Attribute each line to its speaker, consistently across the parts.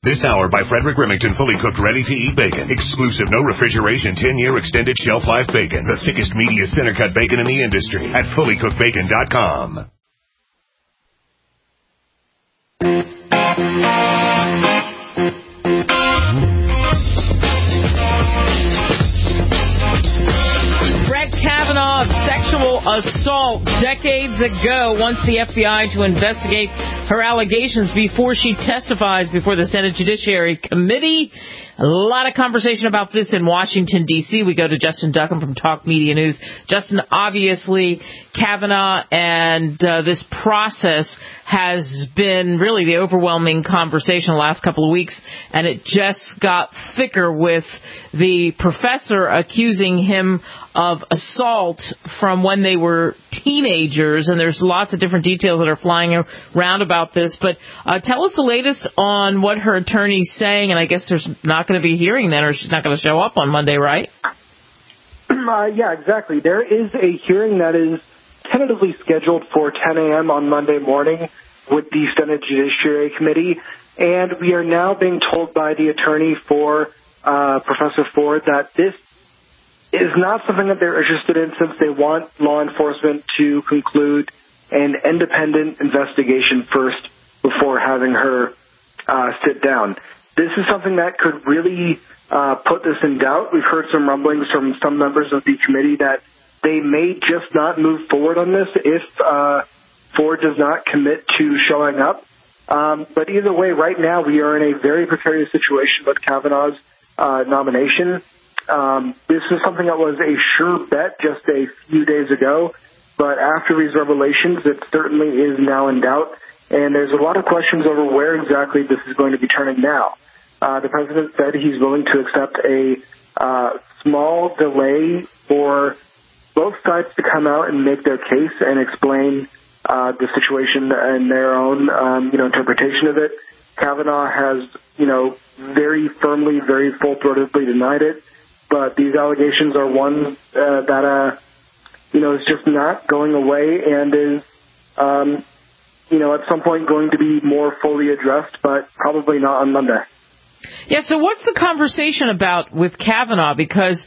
Speaker 1: This hour by Frederick Remington, fully cooked, ready-to-eat bacon. Exclusive, no refrigeration, 10-year extended shelf life bacon. The thickest, meatiest center-cut bacon in the industry at fullycookedbacon.com.
Speaker 2: Brett Kavanaugh of sexual assault decades ago wants the FBI to investigate her allegations before she testifies before the Senate Judiciary Committee. A lot of conversation about this in Washington, D.C. We go to Justin Duckham from Talk Media News. Justin, obviously, Kavanaugh and this process has been really the overwhelming conversation the last couple of weeks, and it just got thicker with the professor accusing him of assault from when they were teenagers, and there's lots of different details that are flying around about this. But tell us the latest on what her attorney's saying, and I guess there's not going to be a hearing then, or she's not going to show up on Monday, right?
Speaker 3: Yeah, exactly. There is a hearing that is tentatively scheduled for 10 a.m. on Monday morning with the Senate Judiciary Committee, and we are now being told by the attorney for Professor Ford that this is not something that they're interested in, since they want law enforcement to conclude an independent investigation first before having her sit down. This is something that could really put this in doubt. We've heard some rumblings from some members of the committee that they may just not move forward on this if Ford does not commit to showing up. But either way, right now we are in a very precarious situation with Kavanaugh's nomination. This is something that was a sure bet just a few days ago, but after these revelations, it certainly is now in doubt, and there's a lot of questions over where exactly this is going to be turning now. The president said he's willing to accept a small delay for both sides to come out and make their case and explain the situation and their own, interpretation of it. Kavanaugh has, very firmly, very full-throatedly denied it. But these allegations are one that, is just not going away and is, at some point going to be more fully addressed, but probably not on Monday.
Speaker 2: Yeah, so what's the conversation about with Kavanaugh? Because,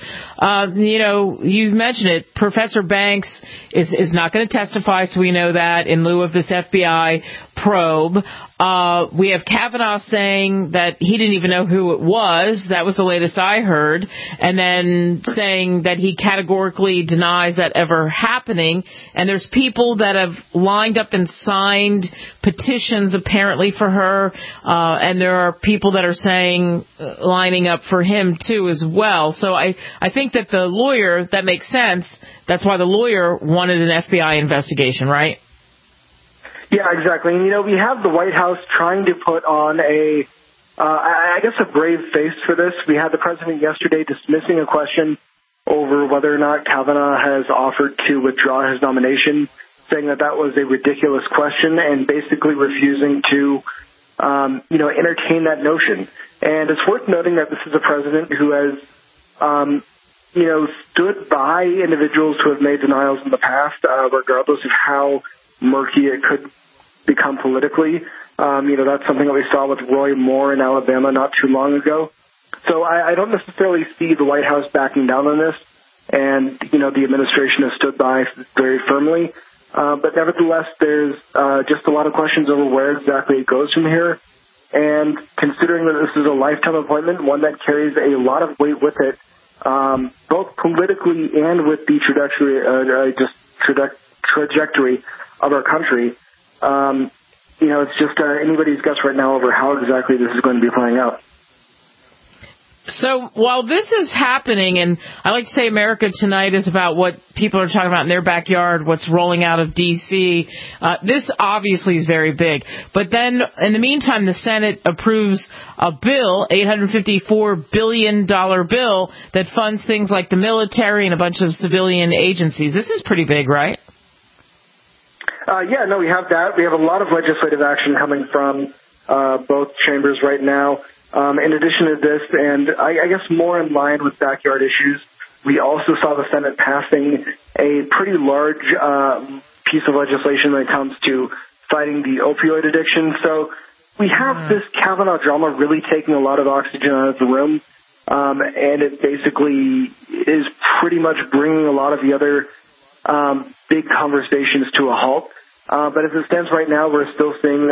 Speaker 2: you mentioned it, Professor Banks is not going to testify, so we know that, in lieu of this FBI probe. We have Kavanaugh saying that he didn't even know who it was. That was the latest I heard. And then saying that he categorically denies that ever happening. And there's people that have lined up and signed petitions apparently for her. And there are people that are saying lining up for him too as well. So I think that the lawyer, that makes sense. That's why the lawyer wanted an FBI investigation, right?
Speaker 3: Yeah, exactly. And, we have the White House trying to put on a brave face for this. We had the president yesterday dismissing a question over whether or not Kavanaugh has offered to withdraw his nomination, saying that was a ridiculous question and basically refusing to, entertain that notion. And it's worth noting that this is a president who has, stood by individuals who have made denials in the past, regardless of how murky it could become politically. That's something that we saw with Roy Moore in Alabama not too long ago. So I don't necessarily see the White House backing down on this, and, the administration has stood by very firmly. But nevertheless, there's just a lot of questions over where exactly it goes from here. And considering that this is a lifetime appointment, one that carries a lot of weight with it, both politically and with the trajectory of our country, it's just anybody's guess right now over how exactly this is going to be playing out.
Speaker 2: So while this is happening, and I like to say America Tonight is about what people are talking about in their backyard, what's rolling out of D.C., this obviously is very big. But then, in the meantime, the Senate approves a bill, $854 billion bill, that funds things like the military and a bunch of civilian agencies. This is pretty big, right?
Speaker 3: We have that. We have a lot of legislative action coming from both chambers right now. In addition to this, and I guess more in line with backyard issues, we also saw the Senate passing a pretty large piece of legislation when it comes to fighting the opioid addiction. So we have this Kavanaugh drama really taking a lot of oxygen out of the room, and it basically is pretty much bringing a lot of the other big conversations to a halt. But as it stands right now, we're still seeing,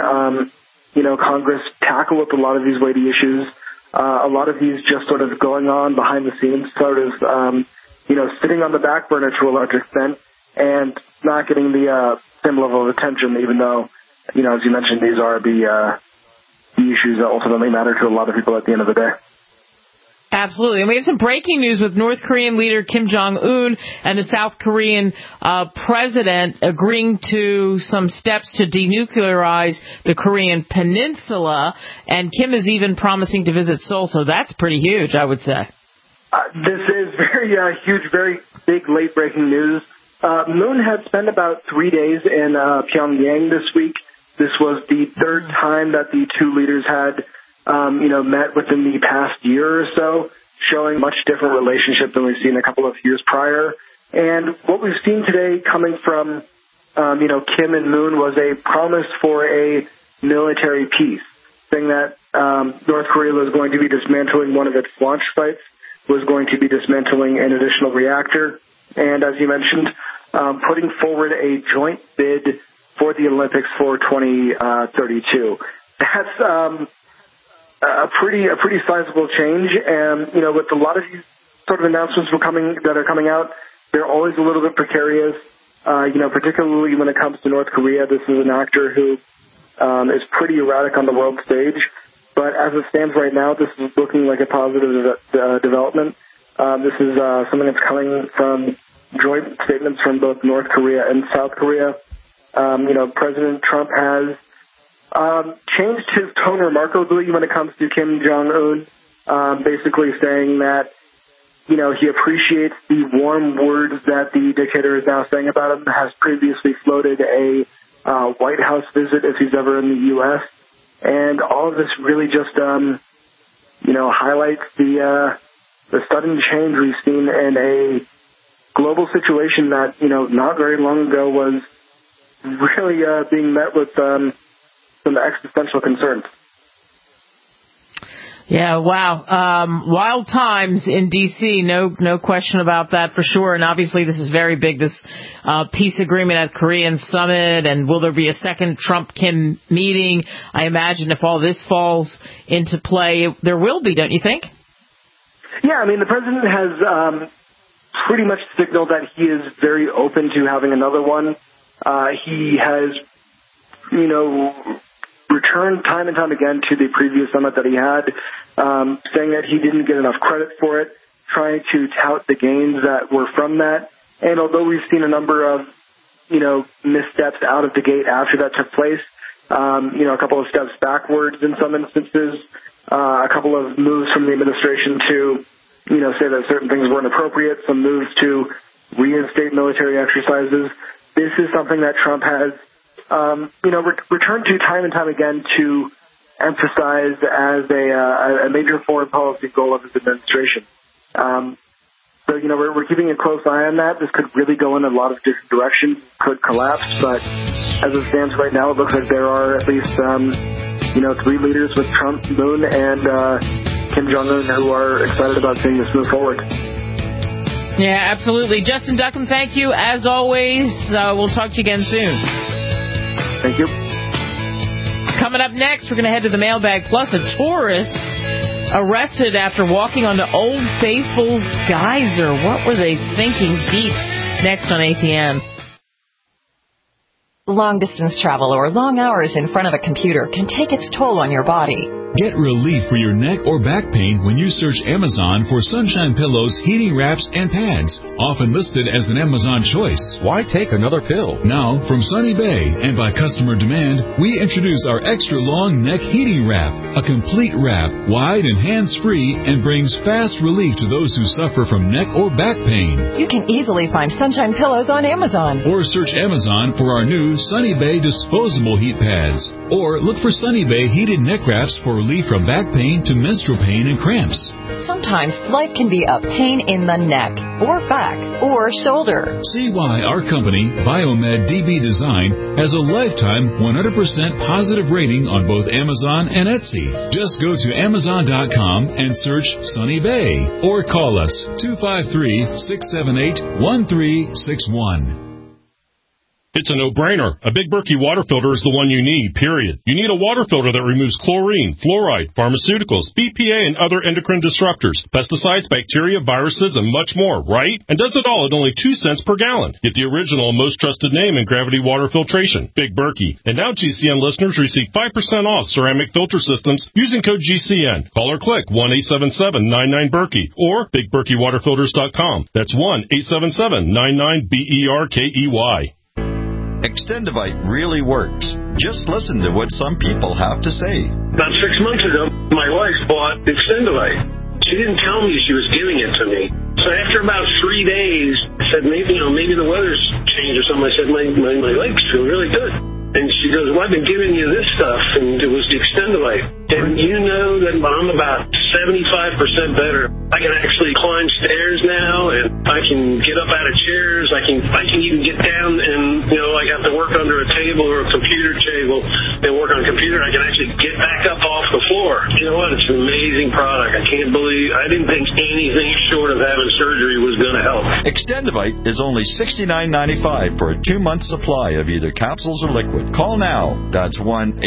Speaker 3: Congress tackle with a lot of these weighty issues. A lot of these just sort of going on behind the scenes, sort of, sitting on the back burner to a large extent and not getting the same level of attention, even though, as you mentioned, these are the issues that ultimately matter to a lot of people at the end of the day.
Speaker 2: Absolutely. And we have some breaking news with North Korean leader Kim Jong-un and the South Korean president agreeing to some steps to denuclearize the Korean peninsula. And Kim is even promising to visit Seoul. So that's pretty huge, I would say.
Speaker 3: This is very huge, very big late-breaking news. Moon had spent about 3 days in Pyongyang this week. This was the third time that the two leaders had met within the past year or so, showing much different relationship than we've seen a couple of years prior. And what we've seen today coming from, Kim and Moon was a promise for a military peace, saying that North Korea was going to be dismantling one of its launch sites, was going to be dismantling an additional reactor, and as you mentioned, putting forward a joint bid for the Olympics for 2032. That's a pretty sizable change, and with a lot of these sort of announcements that are coming out, they're always a little bit precarious. Particularly when it comes to North Korea, this is an actor who is pretty erratic on the world stage. But as it stands right now, this is looking like a positive development. This is something that's coming from joint statements from both North Korea and South Korea. President Trump has changed his tone remarkably when it comes to Kim Jong-un, basically saying that, he appreciates the warm words that the dictator is now saying about him, has previously floated a White House visit if he's ever in the U.S., and all of this really just, highlights the sudden change we've seen in a global situation that, not very long ago was really being met with some existential concerns.
Speaker 2: Yeah, wow. Wild times in D.C., no question about that for sure. And obviously this is very big, this peace agreement at Korean summit. And will there be a second Trump-Kim meeting? I imagine if all this falls into play, there will be, don't you think?
Speaker 3: Yeah, the president has pretty much signaled that he is very open to having another one. He has, returned time and time again to the previous summit that he had, saying that he didn't get enough credit for it, trying to tout the gains that were from that. And although we've seen a number of, missteps out of the gate after that took place, a couple of steps backwards in some instances, a couple of moves from the administration to, say that certain things weren't appropriate, some moves to reinstate military exercises. This is something that Trump has returned to time and time again to emphasize as a major foreign policy goal of his administration. So, we're keeping a close eye on that. This could really go in a lot of different directions, could collapse, but as it stands right now, it looks like there are at least, 3 leaders with Trump, Moon, and Kim Jong-un who are excited about seeing this move forward.
Speaker 2: Yeah, absolutely. Justin Duckham, thank you. As always, we'll talk to you again soon.
Speaker 3: Thank you.
Speaker 2: Coming up next, we're going to head to the mailbag. Plus, a tourist arrested after walking onto Old Faithful's geyser. What were they thinking? Deep next on ATN.
Speaker 4: Long-distance travel or long hours in front of a computer can take its toll on your body.
Speaker 5: Get relief for your neck or back pain when you search Amazon for Sunshine Pillows, heating wraps, and pads, often listed as an Amazon choice.
Speaker 6: Why take another pill?
Speaker 5: Now, from Sunny Bay and by customer demand, we introduce our extra long neck heating wrap, a complete wrap, wide and hands-free, and brings fast relief to those who suffer from neck or back pain.
Speaker 4: You can easily find Sunshine Pillows on Amazon.
Speaker 5: Or search Amazon for our new Sunny Bay disposable heat pads. Or look for Sunny Bay heated neck wraps for relief from back pain to menstrual pain and cramps.
Speaker 4: Sometimes life can be a pain in the neck. or back, or shoulder.
Speaker 5: See why our company, Biomed DB Design, has a lifetime 100% positive rating on both Amazon and Etsy. Just go to Amazon.com and search Sunny Bay or call us 253-678-1361.
Speaker 6: It's a no-brainer. A Big Berkey water filter is the one you need, period. You need a water filter that removes chlorine, fluoride, pharmaceuticals, BPA, and other endocrine disruptors, pesticides, bacteria, viruses, and much more, right? And does it all at only 2 cents per gallon. Get the original and most trusted name in gravity water filtration, Big Berkey. And now GCN listeners receive 5% off ceramic filter systems using code GCN. Call or click 1-877-99-BERKEY or BigBerkeyWaterFilters.com. That's 1-877-99-BERKEY.
Speaker 7: Extendivite really works. Just listen to what some people have to say.
Speaker 8: About 6 months ago, my wife bought Extendivite. She didn't tell me she was giving it to me. So after about 3 days, I said, maybe the weather's changed or something. I said, my legs feel really good. And she goes, well, I've been giving you this stuff, and it was the Extendivite. And you know that I'm about 75% better. I can actually climb stairs now, and I can get up out of chairs. I can even get down and, I have to work under a table or a computer table and work on a computer. I can actually get back up off the floor. You know what? It's an amazing product. I didn't think anything short of having surgery was going to help.
Speaker 7: Extendivite is only $69.95 for a 2-month supply of either capsules or liquid. Call now. That's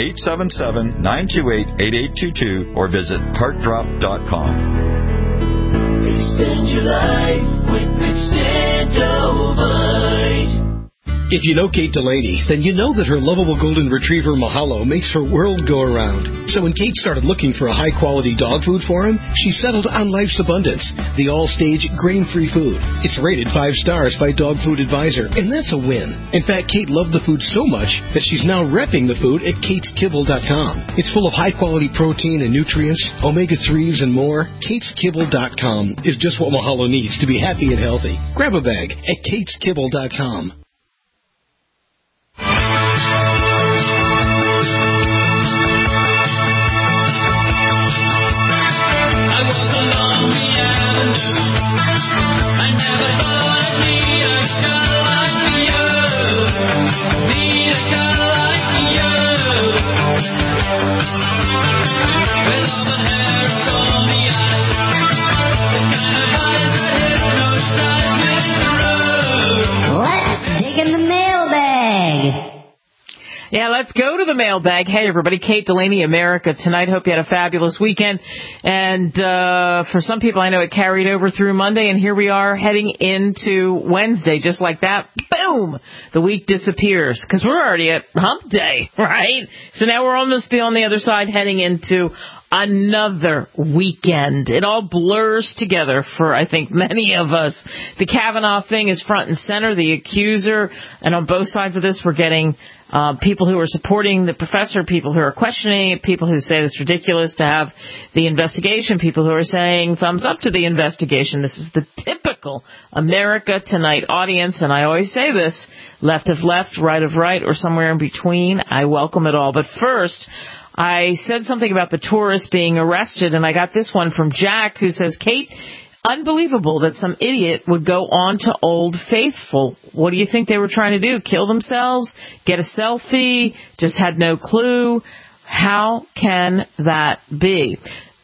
Speaker 7: 1-877-928-8822 or visit heartdrop.com.
Speaker 9: Extend your life with Extendivite.
Speaker 10: If you know Kate Delaney, then you know that her lovable golden retriever Mahalo makes her world go around. So when Kate started looking for a high-quality dog food for him, she settled on Life's Abundance, the all-stage grain-free food. It's rated 5 stars by Dog Food Advisor, and that's a win. In fact, Kate loved the food so much that she's now repping the food at KatesKibble.com. It's full of high-quality protein and nutrients, omega-3s, and more. KatesKibble.com is just what Mahalo needs to be happy and healthy. Grab a bag at KatesKibble.com.
Speaker 2: Yeah, let's go to the mailbag. Hey, everybody. Kate Delaney, America Tonight. Hope you had a fabulous weekend. And for some people, I know it carried over through Monday, and here we are heading into Wednesday. Just like that, boom, the week disappears because we're already at hump day, right? So now we're almost on the other side heading into another weekend. It all blurs together for, I think, many of us. The Kavanaugh thing is front and center, the accuser, and on both sides of this, we're getting people who are supporting the professor, people who are questioning it, people who say it's ridiculous to have the investigation, people who are saying thumbs up to the investigation. This is the typical America Tonight audience, and I always say this, left of left, right of right, or somewhere in between. I welcome it all. But first, I said something about the tourists being arrested, and I got this one from Jack, who says, Kate, unbelievable that some idiot would go on to Old Faithful. What do you think they were trying to do? Kill themselves? Get a selfie? Just had no clue? How can that be?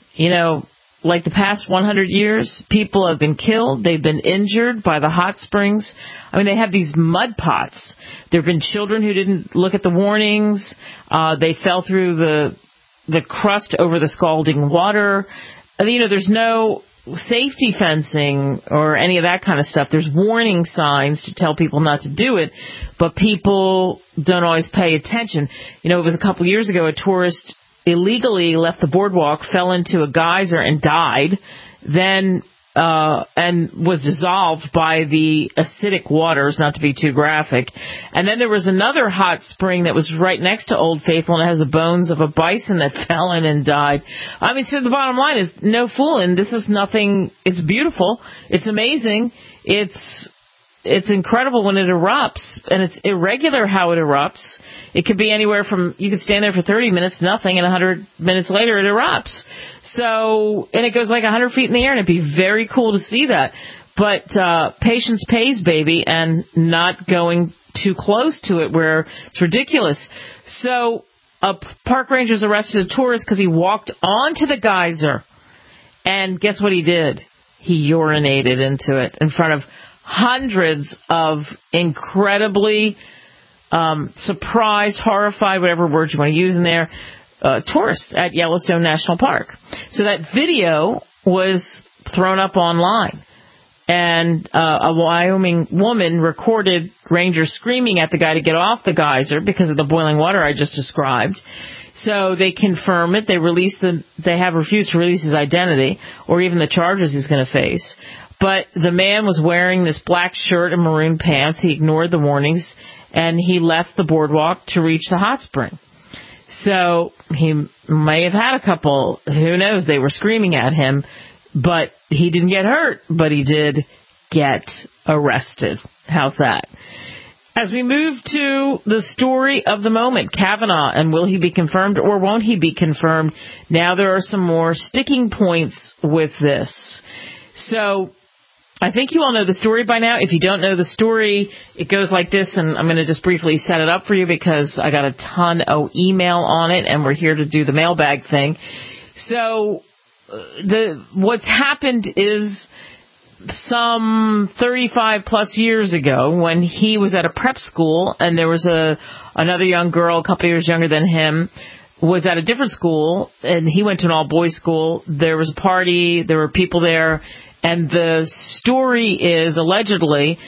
Speaker 2: Like the past 100 years, people have been killed. They've been injured by the hot springs. I mean, they have these mud pots. There have been children who didn't look at the warnings. They fell through the crust over the scalding water. There's no safety fencing or any of that kind of stuff. There's warning signs to tell people not to do it, but people don't always pay attention. It was a couple years ago, a tourist illegally left the boardwalk, fell into a geyser and died, then and was dissolved by the acidic waters, not to be too graphic. And then there was another hot spring that was right next to Old Faithful, and it has the bones of a bison that fell in and died. I mean, so the bottom line is no fooling. This is nothing. It's beautiful. It's amazing. It's incredible when it erupts, and it's irregular how it erupts. It could be anywhere from, you could stand there for 30 minutes, nothing, and 100 minutes later it erupts. So, and it goes like 100 feet in the air, and it'd be very cool to see that. But patience pays, baby, and not going too close to it where it's ridiculous. So a park ranger's arrested a tourist because he walked onto the geyser. And guess what he did? He urinated into it in front of hundreds of incredibly surprised, horrified, whatever words you want to use in there, tourists at Yellowstone National Park. So that video was thrown up online. And a Wyoming woman recorded rangers screaming at the guy to get off the geyser because of the boiling water I just described. So they confirm it. They have refused to release his identity or even the charges he's going to face. But the man was wearing this black shirt and maroon pants. He ignored the warnings, and he left the boardwalk to reach the hot spring. So he may have had a couple. Who knows? They were screaming at him. But he didn't get hurt, but he did get arrested. How's that? As we move to the story of the moment, Kavanaugh, and will he be confirmed or won't he be confirmed? Now there are some more sticking points with this. So I think you all know the story by now. If you don't know the story, it goes like this, and I'm going to just briefly set it up for you because I got a ton of email on it, and we're here to do the mailbag thing. So what's happened is some 35 plus years ago when he was at a prep school and there was another young girl a couple of years younger than him was at a different school, and he went to an all-boys school. There was a party, there were people there, and the story is allegedly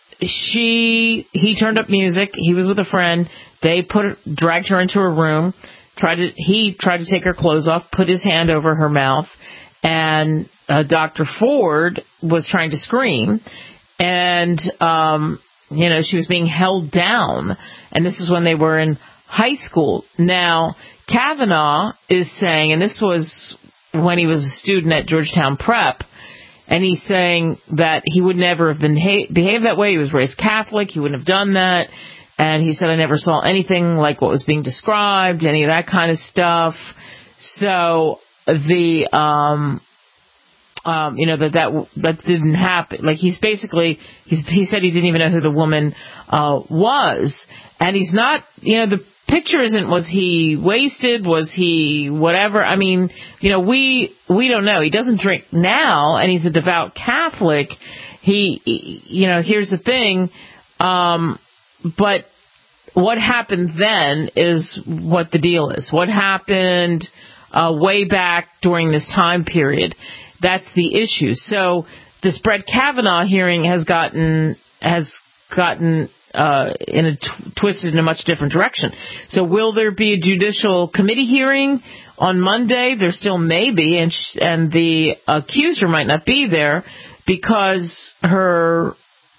Speaker 2: he turned up music, he was with a friend, they dragged her into a room, he tried to take her clothes off, put his hand over her mouth, and Dr. Ford was trying to scream, and she was being held down, and this is when they were in high school. Now, Kavanaugh is saying, and this was when he was a student at Georgetown Prep, and he's saying that he would never have behaved that way. He was raised Catholic. He wouldn't have done that. And he said, I never saw anything like what was being described, any of that kind of stuff. So the, that didn't happen. Like he said he didn't even know who the woman, was. And he's not, the picture isn't, was he wasted? Was he whatever? I mean, we don't know. He doesn't drink now, and he's a devout Catholic. Here's the thing, but what happened then is what the deal is. What happened way back during this time period? That's the issue. So this Brett Kavanaugh hearing has gotten twisted in a much different direction. So will there be a judicial committee hearing on Monday? There still may be, and the accuser might not be there because her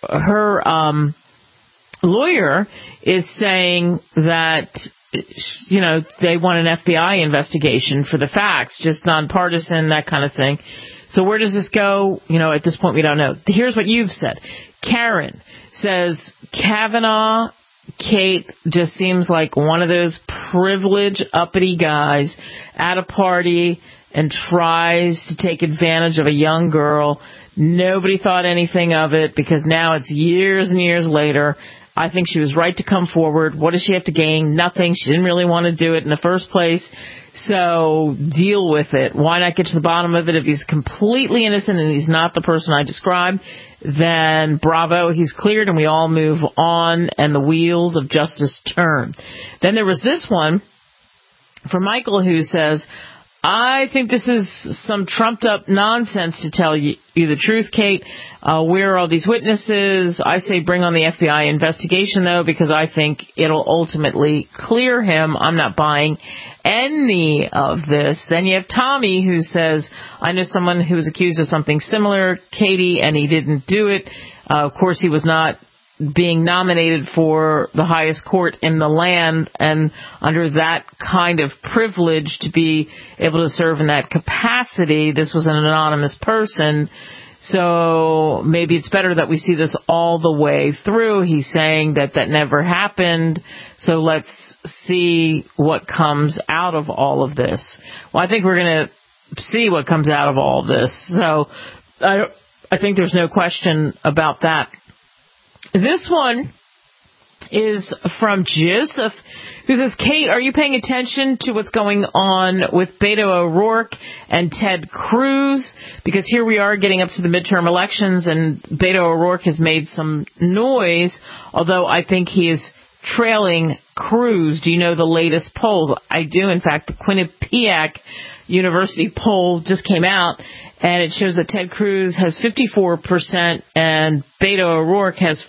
Speaker 2: lawyer is saying that, they want an FBI investigation for the facts, just nonpartisan, that kind of thing. So where does this go? At this point, we don't know. Here's what you've said. Karen says, Kavanaugh, Kate, just seems like one of those privileged, uppity guys at a party and tries to take advantage of a young girl. Nobody thought anything of it because now it's years and years later. I think she was right to come forward. What does she have to gain? Nothing. She didn't really want to do it in the first place. So deal with it. Why not get to the bottom of it? If he's completely innocent and he's not the person I described, then bravo, he's cleared and we all move on and the wheels of justice turn. Then there was this one for Michael who says, I think this is some trumped up nonsense to tell you the truth, Kate. Where are all these witnesses? I say bring on the FBI investigation, though, because I think it'll ultimately clear him. I'm not buying any of this. Then you have Tommy who says, I know someone who was accused of something similar, Katie, and he didn't do it. Of course, he was not being nominated for the highest court in the land, and under that kind of privilege to be able to serve in that capacity, this was an anonymous person. So maybe it's better that we see this all the way through. He's saying that never happened. So let's see what comes out of all of this. Well, I think we're going to see what comes out of all of this. So I think there's no question about that. This one is from Joseph, who says, Kate, are you paying attention to what's going on with Beto O'Rourke and Ted Cruz? Because here we are getting up to the midterm elections, and Beto O'Rourke has made some noise, although I think he is trailing Cruz. Do you know the latest polls? I do. In fact, the Quinnipiac University poll just came out, and it shows that Ted Cruz has 54% and Beto O'Rourke has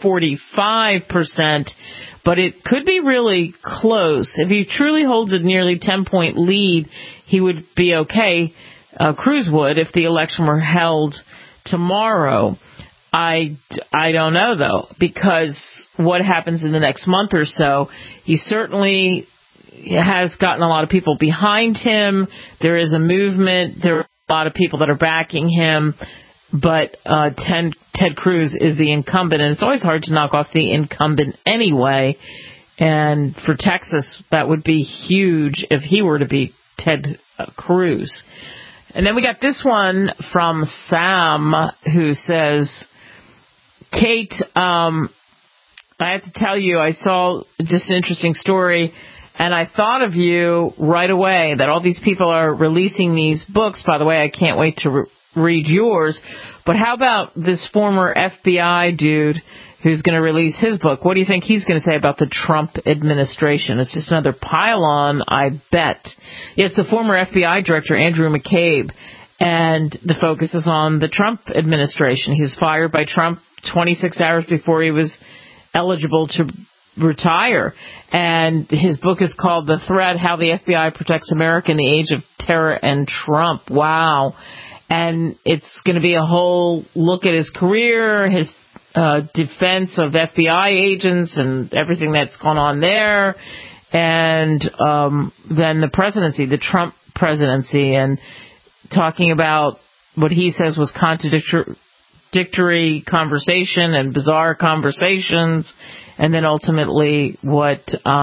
Speaker 2: 45%, but it could be really close. If he truly holds a nearly 10-point lead, he would be okay. Cruz would if the election were held tomorrow. I don't know, though, because what happens in the next month or so, he certainly has gotten a lot of people behind him. There is a movement. There are a lot of people that are backing him, but Ted Cruz is the incumbent, and it's always hard to knock off the incumbent anyway. And for Texas, that would be huge if he were to beat Ted Cruz. And then we got this one from Sam, who says, Kate, I have to tell you, I saw just an interesting story, and I thought of you right away, that all these people are releasing these books. By the way, I can't wait to read yours. But how about this former FBI dude who's going to release his book? What do you think he's going to say about the Trump administration? It's just another pile-on, I bet. Yes, the former FBI director, Andrew McCabe, and the focus is on the Trump administration. He was fired by Trump 26 hours before he was eligible to retire. And his book is called The Threat, How the FBI Protects America in the Age of Terror and Trump. Wow. And it's going to be a whole look at his career, his defense of FBI agents and everything that's gone on there. And then the presidency, the Trump presidency, and talking about what he says was contradictory conversation and bizarre conversations, and then ultimately what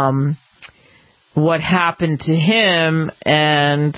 Speaker 2: happened to him and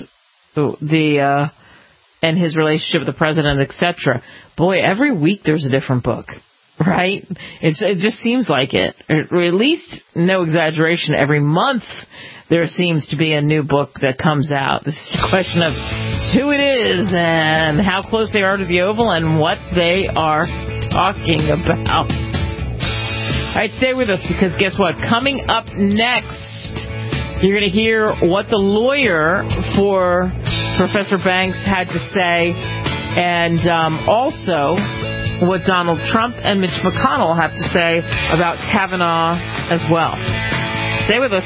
Speaker 2: and his relationship with the president, etc. Boy, every week there's a different book, right? It just seems like it. Or at least, no exaggeration, every month there seems to be a new book that comes out. This is a question of who it is and how close they are to the Oval and what they are talking about. All right, stay with us, because guess what? Coming up next, you're going to hear what the lawyer for Professor Banks had to say, and also what Donald Trump and Mitch McConnell have to say about Kavanaugh as well. Stay with us.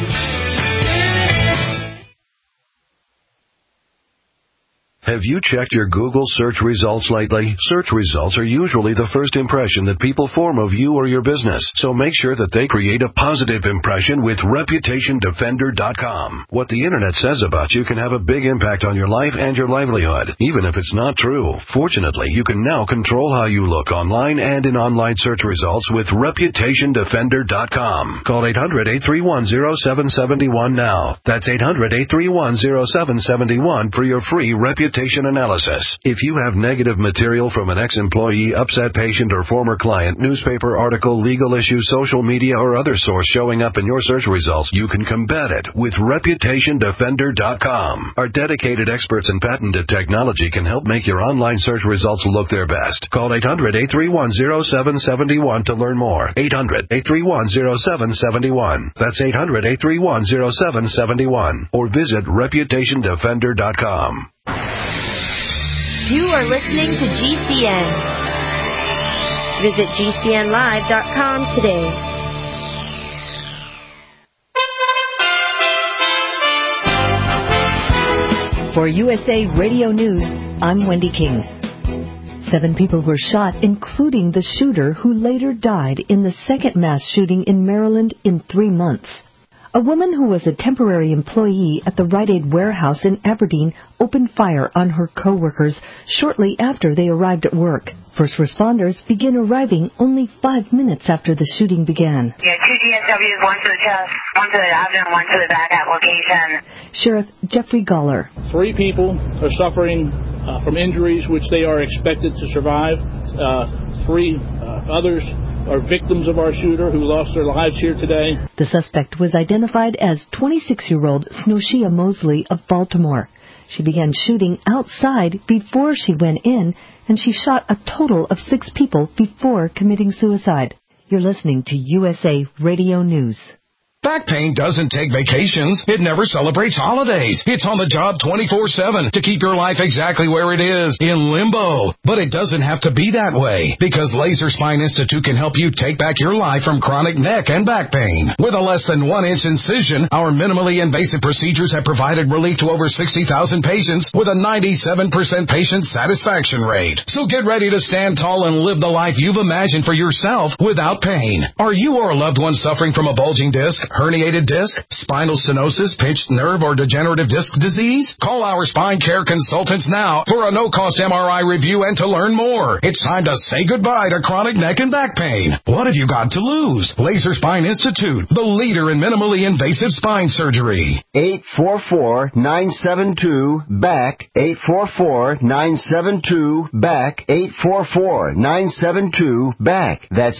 Speaker 9: Have you checked your Google search results lately? Search results are usually the first impression that people form of you or your business, so make sure that they create a positive impression with ReputationDefender.com. What the Internet says about you can have a big impact on your life and your livelihood, even if it's not true. Fortunately, you can now control how you look online and in online search results with ReputationDefender.com. Call 800-831-0771 now. That's 800-831-0771 for your free reputation analysis. If you have negative material from an ex-employee, upset patient, or former client, newspaper article, legal issue, social media, or other source showing up in your search results, you can combat it with ReputationDefender.com. Our dedicated experts in patented technology can help make your online search results look their best. Call 800-831-0771 to learn more. 800-831-0771. That's 800-831-0771. Or visit ReputationDefender.com.
Speaker 11: You are listening to GCN. Visit GCNlive.com today.
Speaker 12: For USA Radio News, I'm Wendy King. 7 people were shot, including the shooter who later died in the second mass shooting in Maryland in 3 months. A woman who was a temporary employee at the Rite Aid warehouse in Aberdeen opened fire on her co-workers shortly after they arrived at work. First responders began arriving only 5 minutes after the shooting began.
Speaker 13: Yeah, 2 DSWs, 1 to the chest, 1 to the abdomen, 1 to the back at location.
Speaker 12: Sheriff Jeffrey Gawler.
Speaker 14: 3 people are suffering from injuries which they are expected to survive. 3 others are victims of our shooter who lost their lives here today.
Speaker 12: The suspect was identified as 26-year-old Snoshia Mosley of Baltimore. She began shooting outside before she went in, and she shot a total of 6 people before committing suicide. You're listening to USA Radio News.
Speaker 15: Back pain doesn't take vacations. It never celebrates holidays. It's on the job 24/7 to keep your life exactly where it is, in limbo. But it doesn't have to be that way, because Laser Spine Institute can help you take back your life from chronic neck and back pain. With a less than 1-inch incision, our minimally invasive procedures have provided relief to over 60,000 patients with a 97% patient satisfaction rate. So get ready to stand tall and live the life you've imagined for yourself without pain. Are you or a loved one suffering from a bulging disc, herniated disc, spinal stenosis, pinched nerve, or degenerative disc disease? Call our spine care consultants now for a no-cost MRI review and to learn more. It's time to say goodbye to chronic neck and back pain. What have you got to lose? Laser Spine Institute, the leader in minimally invasive spine surgery.
Speaker 16: 844-972-BACK. 844-972-BACK. 844-972-BACK. That's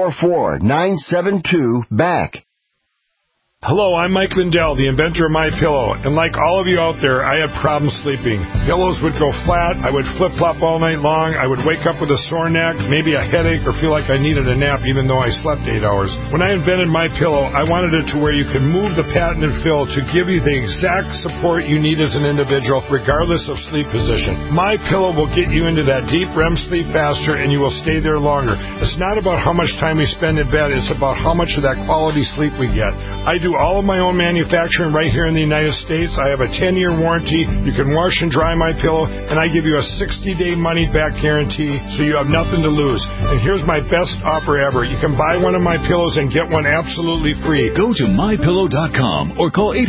Speaker 16: 844-972-BACK.
Speaker 17: Hello, I'm Mike Lindell, the inventor of MyPillow, and like all of you out there, I had problems sleeping. Pillows would go flat, I would flip-flop all night long, I would wake up with a sore neck, maybe a headache, or feel like I needed a nap even though I slept 8 hours. When I invented MyPillow, I wanted it to where you could move the patented fill to give you the exact support you need as an individual, regardless of sleep position. MyPillow will get you into that deep REM sleep faster, and you will stay there longer. It's not about how much time we spend in bed, it's about how much of that quality sleep we get. I do all of my own manufacturing right here in the United States. I have a 10-year warranty. You can wash and dry my pillow, and I give you a 60-day money-back guarantee, so you have nothing to lose. And here's my best offer ever. You can buy one of my pillows and get one absolutely free.
Speaker 5: Go to MyPillow.com or call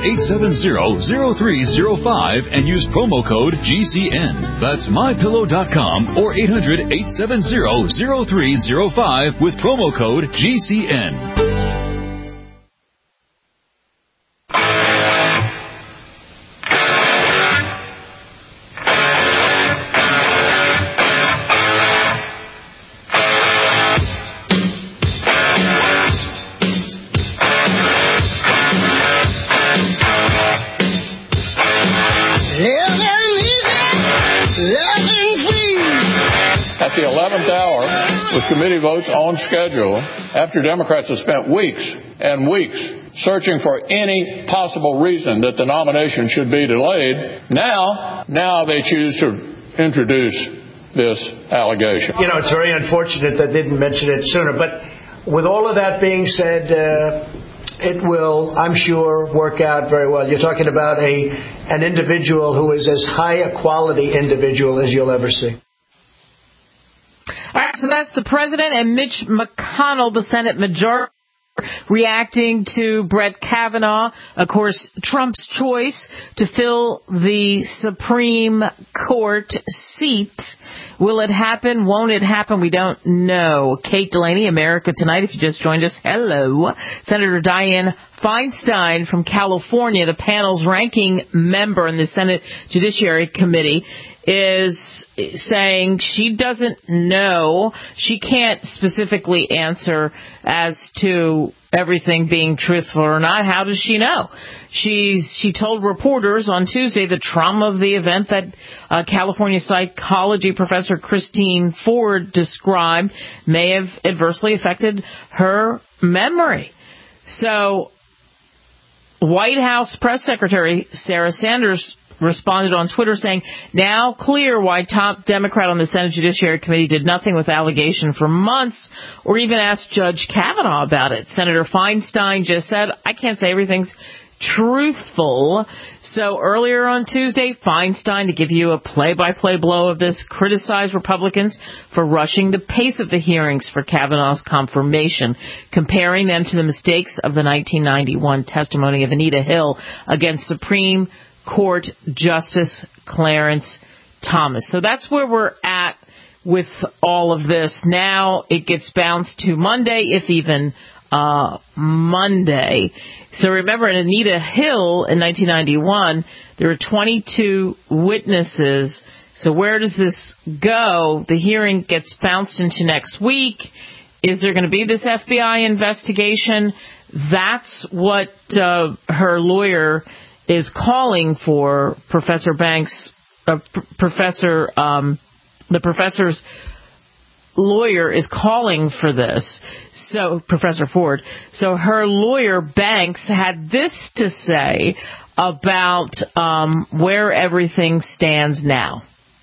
Speaker 5: 800-870-0305 and use promo code GCN. That's MyPillow.com or 800-870-0305 with promo code GCN.
Speaker 18: The 11th hour, with committee votes on schedule, after Democrats have spent weeks and weeks searching for any possible reason that the nomination should be delayed, now they choose to introduce this allegation.
Speaker 19: You know, it's very unfortunate that they didn't mention it sooner, but with all of that being said, it will, I'm sure, work out very well. You're talking about an individual who is as high a quality individual as you'll ever see.
Speaker 2: All right, so that's the president and Mitch McConnell, the Senate majority, reacting to Brett Kavanaugh, of course, Trump's choice to fill the Supreme Court seat. Will it happen? Won't it happen? We don't know. Kate Delaney, America Tonight, if you just joined us, hello. Senator Dianne Feinstein from California, the panel's ranking member in the Senate Judiciary Committee, is saying she doesn't know. She can't specifically answer as to everything being truthful or not. How does she know? She told reporters on Tuesday the trauma of the event that California psychology professor Christine Ford described may have adversely affected her memory. So, White House Press Secretary Sarah Sanders responded on Twitter saying, now clear why top Democrat on the Senate Judiciary Committee did nothing with allegation for months or even asked Judge Kavanaugh about it. Senator Feinstein just said, I can't say everything's truthful. So earlier on Tuesday, Feinstein, to give you a play-by-play blow of this, criticized Republicans for rushing the pace of the hearings for Kavanaugh's confirmation, comparing them to the mistakes of the 1991 testimony of Anita Hill against Supreme Court Justice Clarence Thomas. So that's where we're at with all of this. Now it gets bounced to Monday, if even Monday. So remember, in Anita Hill in 1991, there were 22 witnesses So where does this go? The hearing gets bounced into next week. Is there going to be this FBI investigation? That's what her lawyer is calling for. Professor Banks, the professor's lawyer is calling for this. So Professor Ford. So her lawyer Banks had this to say about where everything stands now.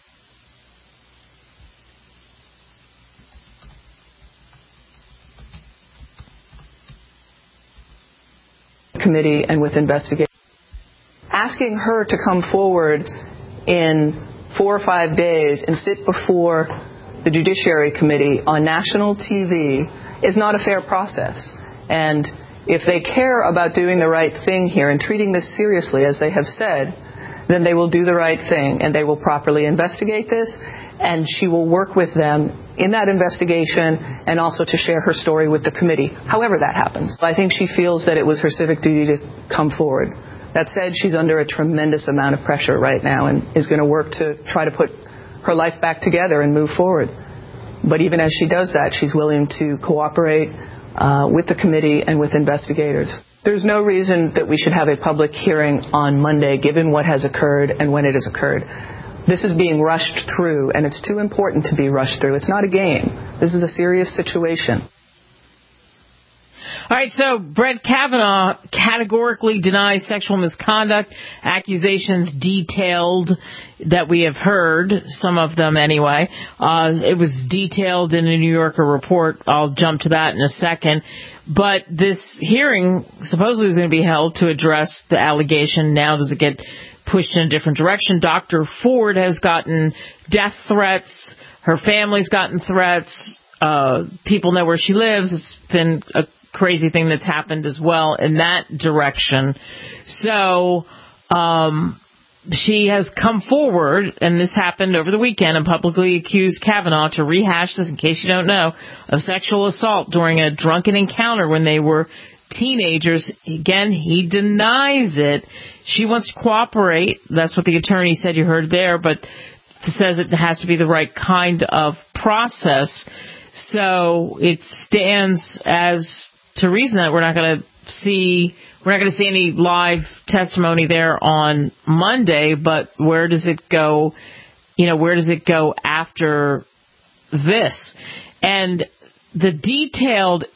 Speaker 20: Committee and with investigators. Asking her to come forward in 4 or 5 days and sit before the Judiciary Committee on national TV is not a fair process. And if they care about doing the right thing here and treating this seriously, as they have said, then they will do the right thing and they will properly investigate this, and she will work with them in that investigation and also to share her story with the committee, however that happens. I think she feels that it was her civic duty to come forward. That said, she's under a tremendous amount of pressure right now and is going to work to try to put her life back together and move forward. But even as she does that, she's willing to cooperate with the committee and with investigators. There's no reason that we should have a public hearing on Monday, given what has occurred and when it has occurred. This is being rushed through, and it's too important to be rushed through. It's not a game. This is a serious situation.
Speaker 2: All right, so Brett Kavanaugh categorically denies sexual misconduct, accusations detailed that we have heard, some of them anyway. It was detailed in a New Yorker report. I'll jump to that in a second. But this hearing supposedly was going to be held to address the allegation. Now does it get pushed in a different direction? Dr. Ford has gotten death threats. Her family's gotten threats. People know where she lives. It's been a crazy thing that's happened as well in that direction. So she has come forward, and this happened over the weekend, and publicly accused Kavanaugh, to rehash this in case you don't know, of sexual assault during a drunken encounter when they were teenagers. Again, he denies it. She wants to cooperate. That's what the attorney said you heard there, but says it has to be the right kind of process. So it stands as to reason that we're not going to see any live testimony there on Monday, but where does it go? Where does it go after this? And the detailed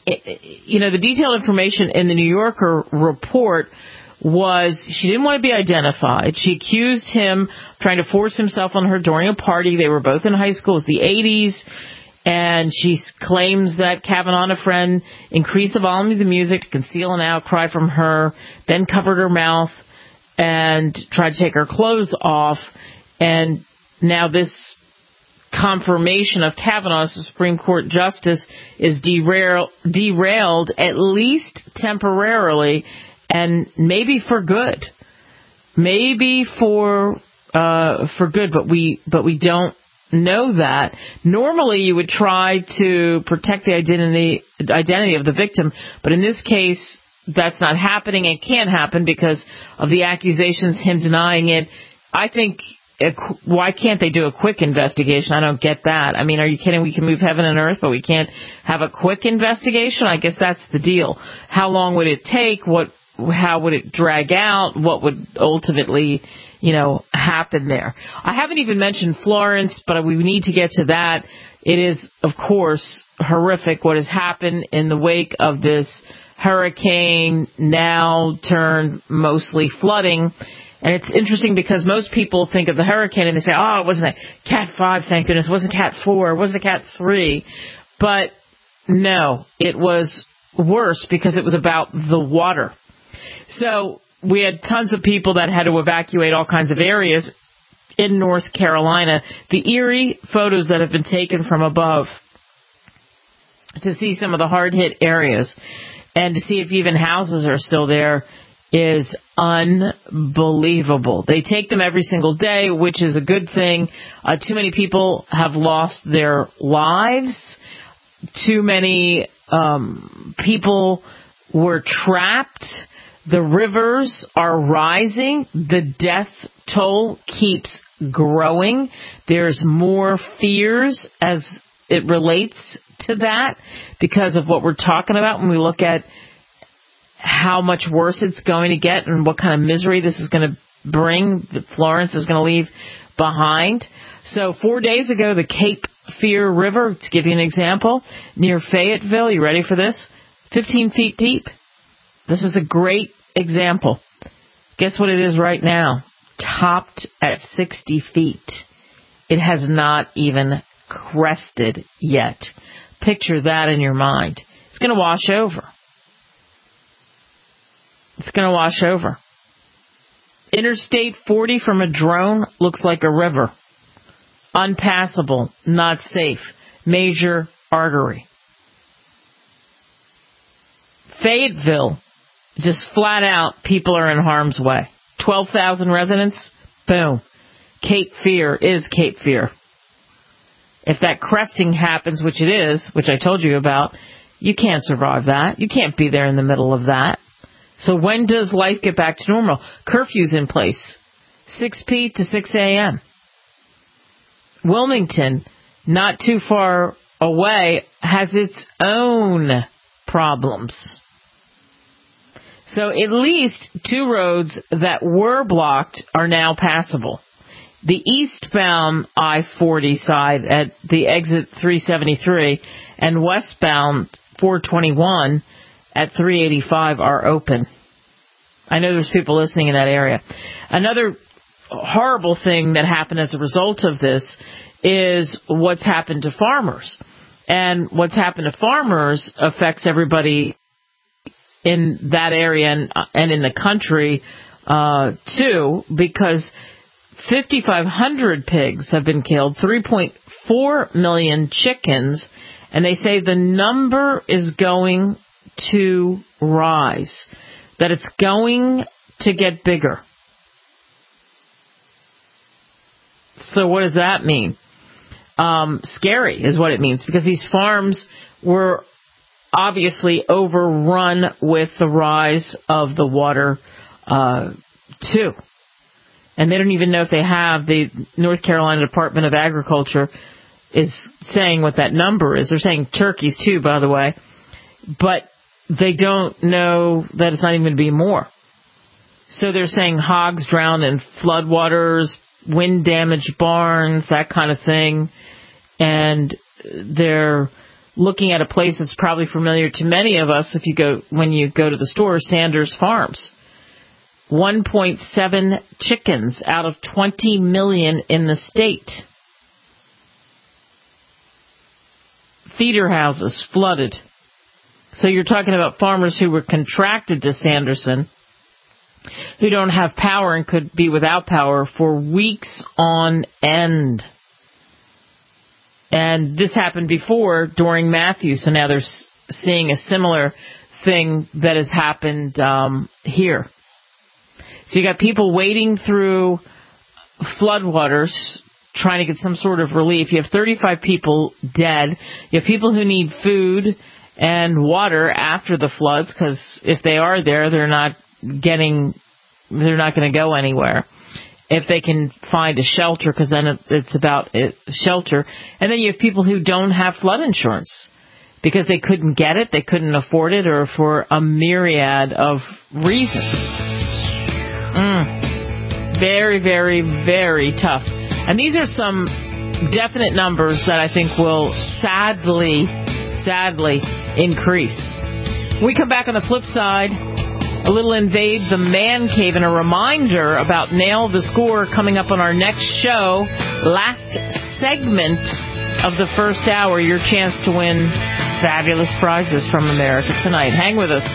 Speaker 2: information in the New Yorker report was she didn't want to be identified. She accused him of trying to force himself on her during a party. They were both in high school. It was the 80s. And she claims that Kavanaugh and a friend increased the volume of the music to conceal an outcry from her, then covered her mouth and tried to take her clothes off. And now this confirmation of Kavanaugh as a Supreme Court justice is derailed at least temporarily, and maybe for good. Maybe for good, but we don't know that. Normally you would try to protect the identity of the victim, but in this case that's not happening. It can't happen because of the accusations, him denying it. I think, why can't they do a quick investigation? I don't get that. I mean, are you kidding? We can move heaven and earth, but we can't have a quick investigation? I guess that's the deal. How long would it take? How would it drag out? What would ultimately happen there? I haven't even mentioned Florence, but we need to get to that. It is, of course, horrific what has happened in the wake of this hurricane, now turned mostly flooding. And it's interesting because most people think of the hurricane and they say, oh, it wasn't a Cat 5, thank goodness. It wasn't Cat 4. It wasn't a Cat 3. But no, it was worse because it was about the water. So we had tons of people that had to evacuate all kinds of areas in North Carolina. The eerie photos that have been taken from above to see some of the hard-hit areas and to see if even houses are still there is unbelievable. They take them every single day, which is a good thing. Too many people have lost their lives. Too many people were trapped. The rivers are rising. The death toll keeps growing. There's more fears as it relates to that because of what we're talking about when we look at how much worse it's going to get and what kind of misery this is going to bring, that Florence is going to leave behind. So 4 days ago, the Cape Fear River, to give you an example, near Fayetteville, you ready for this? 15 feet deep. This is a great example. Guess what it is right now? Topped at 60 feet. It has not even crested yet. Picture that in your mind. It's going to wash over. It's going to wash over. Interstate 40 from a drone looks like a river. Unpassable, not safe. Major artery. Fayetteville, just flat out, people are in harm's way. 12,000 residents, boom. Cape Fear is Cape Fear. If that cresting happens, which it is, which I told you about, you can't survive that. You can't be there in the middle of that. So when does life get back to normal? Curfew's in place. 6 p. to 6 a.m. Wilmington, not too far away, has its own problems. So at least 2 roads that were blocked are now passable. The eastbound I-40 side at the exit 373 and westbound 421 at 385 are open. I know there's people listening in that area. Another horrible thing that happened as a result of this is what's happened to farmers. And what's happened to farmers affects everybody in that area and in the country, too, because 5,500 pigs have been killed, 3.4 million chickens, and they say the number is going to rise, that it's going to get bigger. So what does that mean? Scary is what it means, because these farms were obviously overrun with the rise of the water, too. And they don't even know if they have. The North Carolina Department of Agriculture is saying what that number is. They're saying turkeys, too, by the way. But they don't know that it's not even going to be more. So they're saying hogs drowned in floodwaters, wind-damaged barns, that kind of thing. And they're looking at a place that's probably familiar to many of us when you go to the store, Sanders Farms. 1.7 chickens out of 20 million in the state. Feeder houses flooded. So you're talking about farmers who were contracted to Sanderson, who don't have power and could be without power for weeks on end. And this happened before during Matthew, so now they're seeing a similar thing that has happened here. So you got people wading through floodwaters trying to get some sort of relief. You have 35 people dead. You have people who need food and water after the floods, because if they are there, they're not going to go anywhere. If they can find a shelter, because then it's about shelter. And then you have people who don't have flood insurance because they couldn't get it, they couldn't afford it, or for a myriad of reasons. Very, very, very tough. And these are some definite numbers that I think will sadly increase. When we come back on the flip side, a little Invade the Man Cave and a reminder about Nail the Score coming up on our next show. Last segment of the first hour, your chance to win fabulous prizes from America Tonight. Hang with us.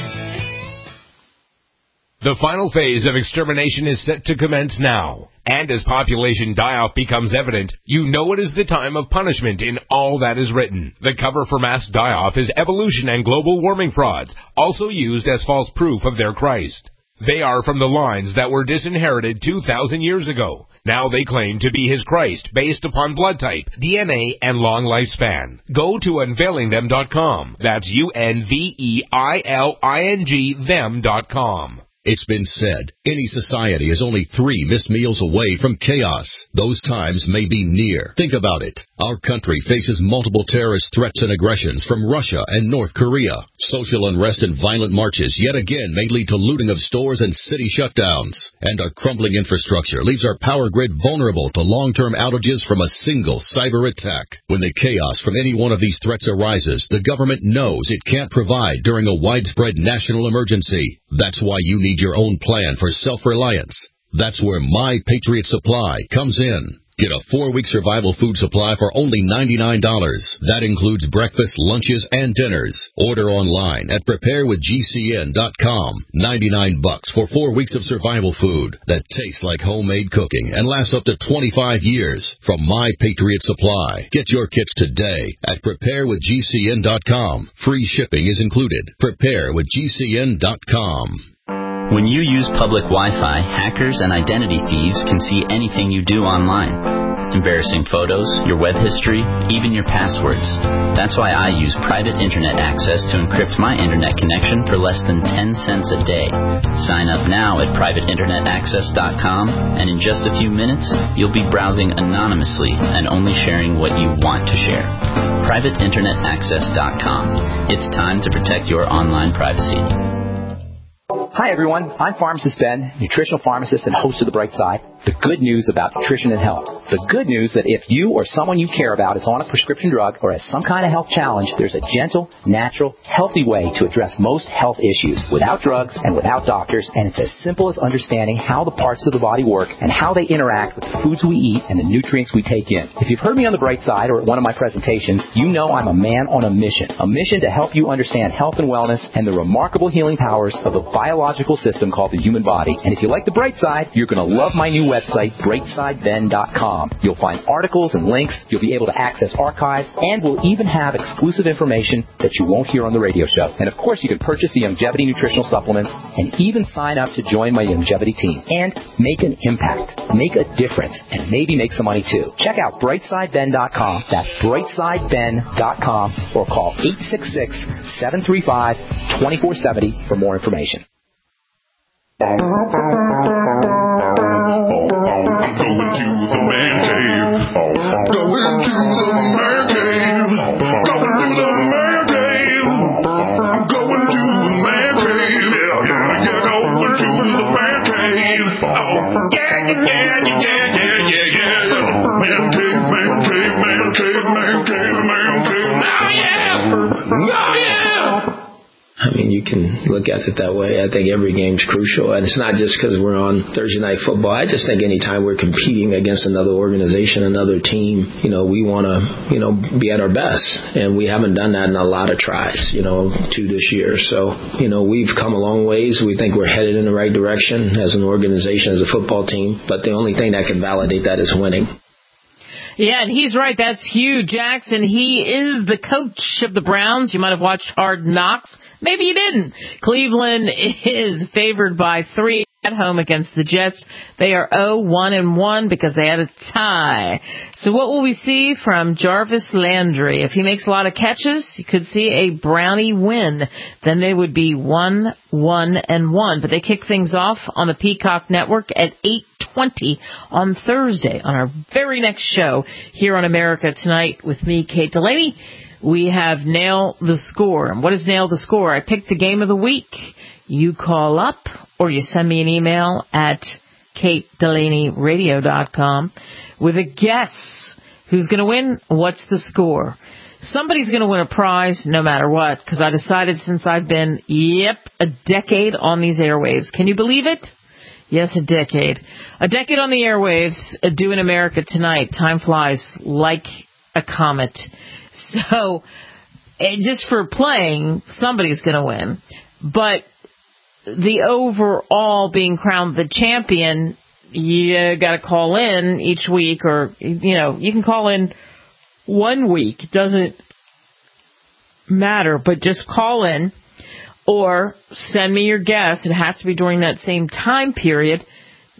Speaker 21: The final phase of extermination is set to commence now. And as population die-off becomes evident, you know it is the time of punishment in all that is written. The cover for mass die-off is evolution and global warming frauds, also used as false proof of their Christ. They are from the lines that were disinherited 2,000 years ago. Now they claim to be his Christ based upon blood type, DNA, and long lifespan. Go to unveilingthem.com. That's UNVEILING them.com.
Speaker 1: It's been said, any society is only 3 missed meals away from chaos. Those times may be near. Think about it. Our country faces multiple terrorist threats and aggressions from Russia and North Korea. Social unrest and violent marches yet again may lead to looting of stores and city shutdowns. And our crumbling infrastructure leaves our power grid vulnerable to long-term outages from a single cyber attack. When the chaos from any one of these threats arises, the government knows it can't provide during a widespread national emergency. That's why you need your own plan for self-reliance. That's where My Patriot Supply comes in. Get a 4-week survival food supply for only $99. That includes breakfast, lunches, and dinners. Order online at preparewithgcn.com. $99 for 4 weeks of survival food that tastes like homemade cooking and lasts up to 25 years from My Patriot Supply. Get your kits today at preparewithgcn.com. Free shipping is included. Preparewithgcn.com.
Speaker 22: When you use public Wi-Fi, hackers and identity thieves can see anything you do online. Embarrassing photos, your web history, even your passwords. That's why I use private internet access to encrypt my internet connection for less than 10 cents a day. Sign up now at privateinternetaccess.com, and in just a few minutes, you'll be browsing anonymously and only sharing what you want to share. privateinternetaccess.com. It's time to protect your online privacy.
Speaker 23: Hi, everyone. I'm Pharmacist Ben, nutritional pharmacist and host of The Bright Side. The good news about nutrition and health. The good news that if you or someone you care about is on a prescription drug or has some kind of health challenge, there's a gentle, natural, healthy way to address most health issues without drugs and without doctors, and it's as simple as understanding how the parts of the body work and how they interact with the foods we eat and the nutrients we take in. If you've heard me on The Bright Side or at one of my presentations, you know I'm a man on a mission to help you understand health and wellness and the remarkable healing powers of a biological system called the human body. And if you like The Bright Side, you're going to love my new website, brightsideben.com. You'll find articles and links, you'll be able to access archives, and we'll even have exclusive information that you won't hear on the radio show. And of course, you can purchase the Youngevity nutritional supplements and even sign up to join my Youngevity team and make an impact, make a difference, and maybe make some money too. Check out brightsideben.com. That's brightsideben.com, or call 866-735-2470 for more information.
Speaker 24: I'm going to the man cave. Going to the man cave. Going to the man cave. I'm going to the man cave. Yeah, going to the man cave. Oh, yeah. Man cave, man cave, man cave, man cave, man cave. Oh, yeah. Oh, yeah.
Speaker 25: I mean, you can look at it that way. I think every game's crucial, and it's not just because we're on Thursday Night Football. I just think anytime we're competing against another organization, another team, we want to, be at our best, and we haven't done that in a lot of tries, to this year. So, we've come a long ways. We think we're headed in the right direction as an organization, as a football team, but the only thing that can validate that is winning.
Speaker 2: Yeah, and he's right. That's Hugh Jackson. He is the coach of the Browns. You might have watched Hard Knocks. Maybe you didn't. Cleveland is favored by 3 at home against the Jets. They are 0-1-1 because they had a tie. So what will we see from Jarvis Landry? If he makes a lot of catches, you could see a Brownie win. Then they would be 1-1-1. But they kick things off on the Peacock Network at 8:20 on Thursday on our very next show here on America Tonight with me, Kate Delaney. We have Nail the Score. And what is Nail the Score? I pick the game of the week. You call up or you send me an email at katedelaneyradio.com with a guess. Who's going to win? What's the score? Somebody's going to win a prize no matter what, because I decided since I've been, a decade on these airwaves. Can you believe it? Yes, a decade. A decade on the airwaves, doing America Tonight. Time flies like a comet. So, just for playing, somebody's going to win. But the overall being crowned the champion, you got to call in each week, or, you can call in 1 week. It doesn't matter, but just call in or send me your guess. It has to be during that same time period.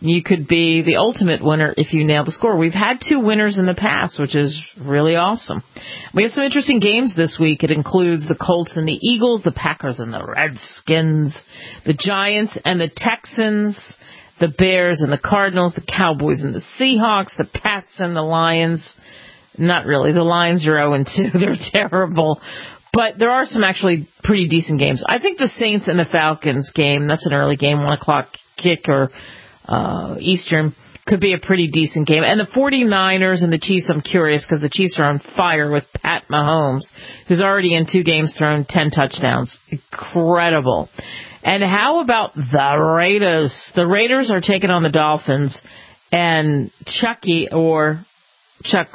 Speaker 2: you could be the ultimate winner if you nail the score. We've had 2 winners in the past, which is really awesome. We have some interesting games this week. It includes the Colts and the Eagles, the Packers and the Redskins, the Giants and the Texans, the Bears and the Cardinals, the Cowboys and the Seahawks, the Pats and the Lions. Not really. The Lions are 0-2. They're terrible. But there are some actually pretty decent games. I think the Saints and the Falcons game, that's an early game, 1 o'clock kick or Eastern, could be a pretty decent game. And the 49ers and the Chiefs, I'm curious because the Chiefs are on fire with Pat Mahomes, who's already in 2 games thrown 10 touchdowns. Incredible. And how about the Raiders? The Raiders are taking on the Dolphins, and Chucky or John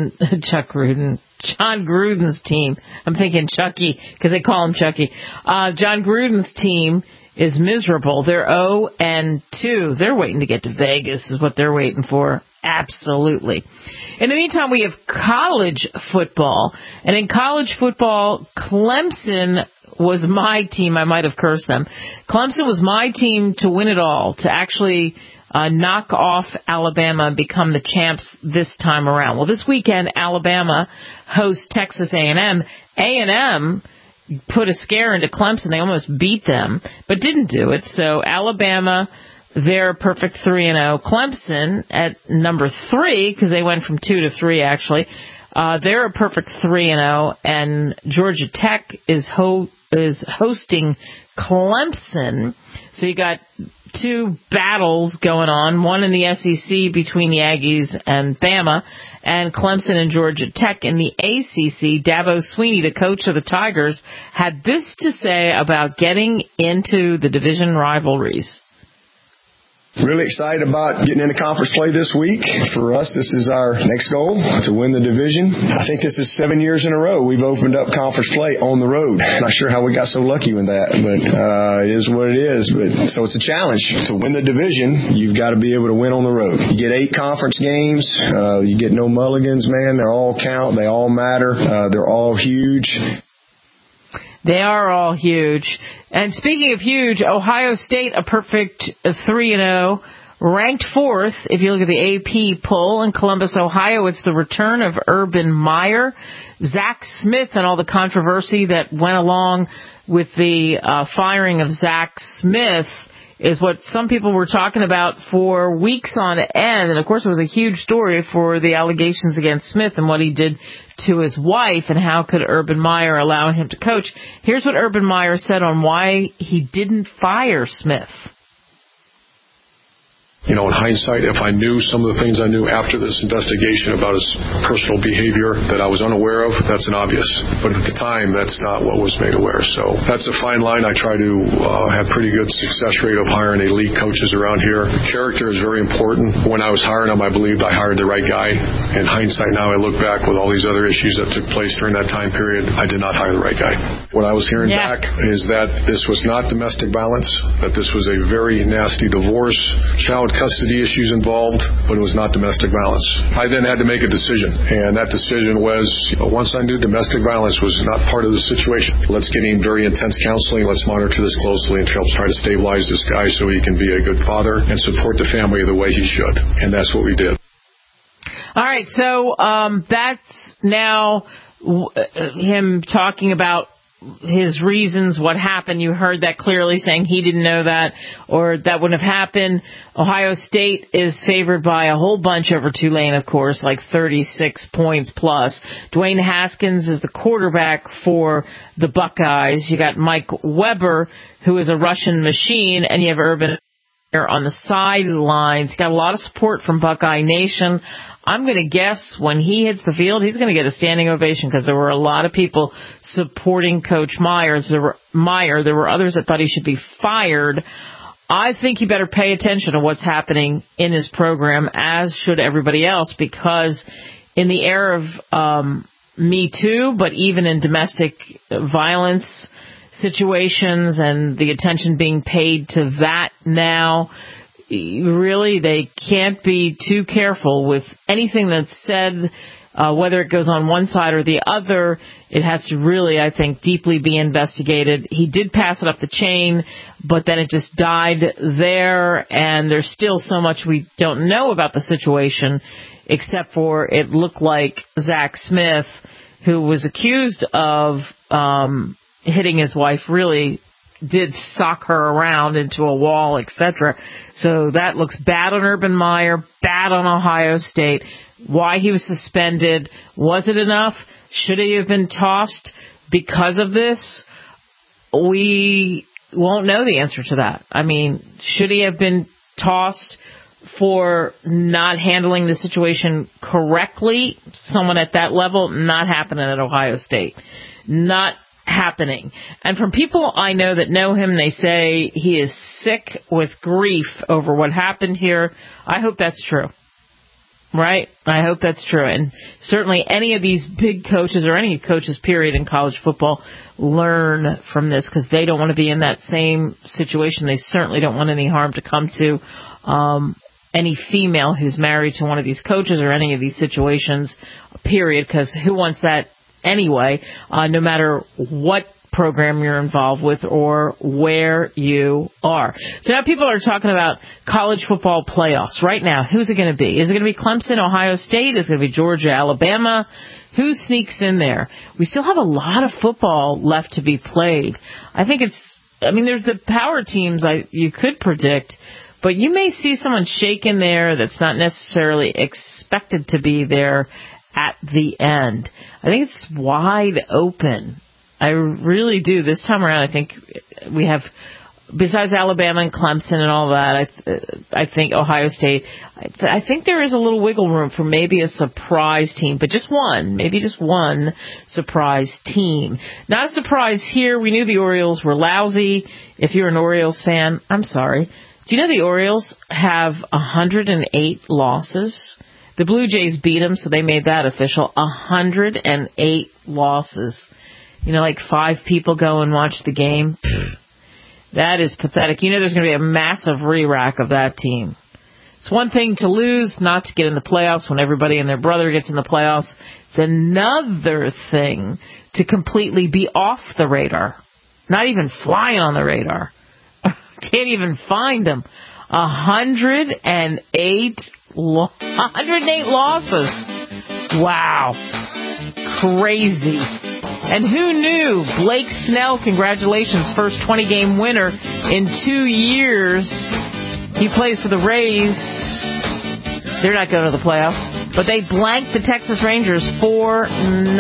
Speaker 2: Gruden's team. I'm thinking Chucky because they call him Chucky. John Gruden's team is miserable. They're 0-2. They're waiting to get to Vegas is what they're waiting for. Absolutely. In the meantime, we have college football. And in college football, Clemson was my team. I might have cursed them. Clemson was my team to win it all, to actually knock off Alabama and become the champs this time around. Well, this weekend, Alabama hosts Texas A&M. A&M put a scare into Clemson. They almost beat them, but didn't do it. So Alabama, they're a perfect 3-0. Clemson at number 3, because they went from 2 to 3 actually. They're a perfect 3-0, and Georgia Tech is hosting Clemson. So you got 2 battles going on, one in the SEC between the Aggies and Bama, and Clemson and Georgia Tech in the ACC. Dabo Swinney, the coach of the Tigers, had this to say about getting into the division rivalries.
Speaker 3: Really excited about getting into conference play this week. For us, this is our next goal, to win the division. I think this is 7 years in a row we've opened up conference play on the road. Not sure how we got so lucky with that, but it is what it is. So it's a challenge. To win the division, you've got to be able to win on the road. You get 8 conference games. You get no mulligans, man. They all count. They all matter. They're all huge.
Speaker 2: They are all huge. And speaking of huge, Ohio State, a perfect 3-0, ranked 4th, if you look at the AP poll. In Columbus, Ohio, it's the return of Urban Meyer. Zach Smith and all the controversy that went along with the firing of Zach Smith is what some people were talking about for weeks on end. And, of course, it was a huge story for the allegations against Smith and what he did to his wife and how could Urban Meyer allow him to coach. Here's what Urban Meyer said on why he didn't fire Smith.
Speaker 4: You know, in hindsight, if I knew some of the things I knew after this investigation about his personal behavior that I was unaware of, that's an obvious. But at the time, that's not what was made aware. So that's a fine line. I try to have pretty good success rate of hiring elite coaches around here. Character is very important. When I was hiring him, I believed I hired the right guy. In hindsight, now I look back with all these other issues that took place during that time period, I did not hire the right guy. What I was hearing back is that this was not domestic violence, that this was a very nasty divorce, child custody issues involved, but it was not domestic violence. I then had to make a decision, and that decision was, once I knew domestic violence was not part of the situation, let's get him very intense counseling, let's monitor this closely and help try to stabilize this guy so he can be a good father and support the family the way he should. And that's what we did.
Speaker 2: All right, so that's now him talking about his reasons, what happened. You heard that clearly, saying he didn't know that or that wouldn't have happened. Ohio State is favored by a whole bunch over Tulane, of course, like 36 points plus. Dwayne Haskins is the quarterback for the Buckeyes. You got Mike Weber, who is a Russian machine, and you have Urban on the sidelines. Got a lot of support from Buckeye Nation. I'm going to guess when he hits the field, he's going to get a standing ovation because there were a lot of people supporting Coach Meyer. There were others that thought he should be fired. I think he better pay attention to what's happening in his program, as should everybody else, because in the era of Me Too, but even in domestic violence situations and the attention being paid to that now, really, they can't be too careful with anything that's said Whether it goes on one side or the other, it has to really, I think, deeply be investigated. He did pass it up the chain, but then it just died there, and there's still so much we don't know about the situation, except for it looked like Zach Smith, who was accused of hitting his wife, really did sock her around into a wall, etc. So that looks bad on Urban Meyer, bad on Ohio State. Why he was suspended, was it enough? Should he have been tossed because of this? We won't know the answer to that. I mean, should he have been tossed for not handling the situation correctly? Someone at that level, not happening at Ohio State. Not happening. And from people I know that know him, they say he is sick with grief over what happened here. I hope that's true. Right? I hope that's true. And certainly any of these big coaches or any coaches, period, in college football learn from this, because they don't want to be in that same situation. They certainly don't want any harm to come to any female who's married to one of these coaches or any of these situations, period, because who wants that anyway, no matter what program you're involved with or where you are. So now people are talking about college football playoffs. Right now, who's it going to be? Is it going to be Clemson, Ohio State? Is it going to be Georgia, Alabama? Who sneaks in there? We still have a lot of football left to be played. I think there's the power teams you could predict, but you may see someone shake in there that's not necessarily expected to be there at the end. I think it's wide open. I really do. This time around, I think we have, besides Alabama and Clemson and all that, I think Ohio State, I think there is a little wiggle room for maybe a surprise team, but maybe just one surprise team. Not a surprise here. We knew the Orioles were lousy. If you're an Orioles fan, I'm sorry. Do you know the Orioles have 108 losses? The Blue Jays beat them, so they made that official. 108 losses. Like 5 people go and watch the game. That is pathetic. There's going to be a massive re-rack of that team. It's one thing to lose, not to get in the playoffs when everybody and their brother gets in the playoffs. It's another thing to completely be off the radar. Not even flying on the radar. Can't even find them. 108 losses. Wow. Crazy. And who knew? Blake Snell, congratulations, first 20-game winner in 2 years. He plays for the Rays. They're not going to the playoffs, but they blanked the Texas Rangers 4-0.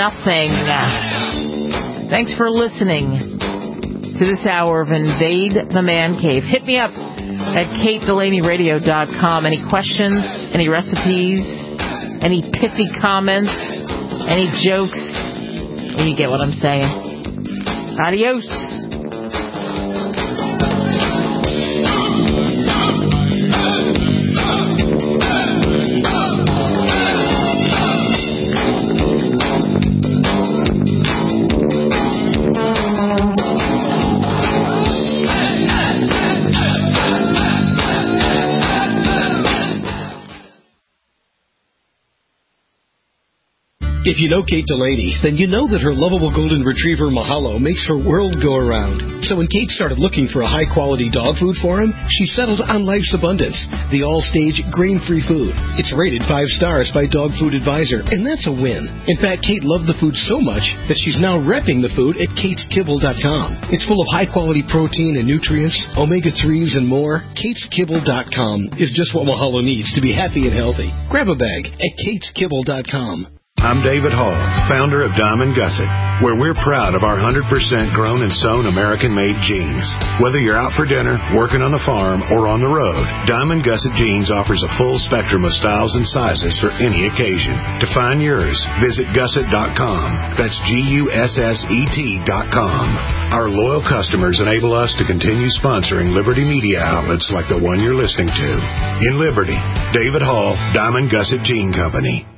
Speaker 2: Thanks for listening to this hour of Invade the Man Cave. Hit me up at KateDelaneyRadio.com. Any questions? Any recipes? Any pithy comments? Any jokes? You get what I'm saying. Adios.
Speaker 6: If you know Kate Delaney, then you know that her lovable golden retriever, Mahalo, makes her world go around. So when Kate started looking for a high-quality dog food for him, she settled on Life's Abundance, the all-stage, grain-free food. It's rated 5 stars by Dog Food Advisor, and that's a win. In fact, Kate loved the food so much that she's now repping the food at KatesKibble.com. It's full of high-quality protein and nutrients, omega-3s, and more. KatesKibble.com is just what Mahalo needs to be happy and healthy. Grab a bag at KatesKibble.com.
Speaker 7: I'm David Hall, founder of Diamond Gusset, where we're proud of our 100% grown and sewn American-made jeans. Whether you're out for dinner, working on the farm, or on the road, Diamond Gusset Jeans offers a full spectrum of styles and sizes for any occasion. To find yours, visit Gusset.com. That's GUSSET.com. Our loyal customers enable us to continue sponsoring Liberty media outlets like the one you're listening to. In Liberty, David Hall, Diamond Gusset Jean Company.